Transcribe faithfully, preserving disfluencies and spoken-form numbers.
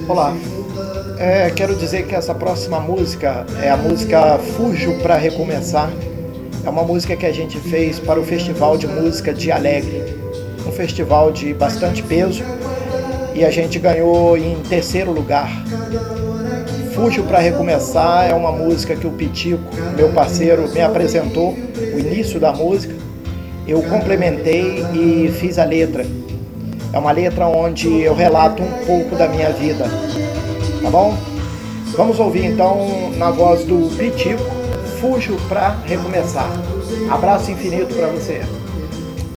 Olá, é, quero dizer que essa próxima música é a música Fujo para Recomeçar. É uma música que a gente fez para o Festival de Música de Alegre, um festival de bastante peso, e a gente ganhou em terceiro lugar. Fujo para Recomeçar é uma música que o Pitico, meu parceiro, me apresentou, o início da música. Eu complementei e fiz a letra. É uma letra onde eu relato um pouco da minha vida, tá bom? Vamos ouvir então na voz do Pitico, Fujo para Recomeçar. Abraço infinito para você.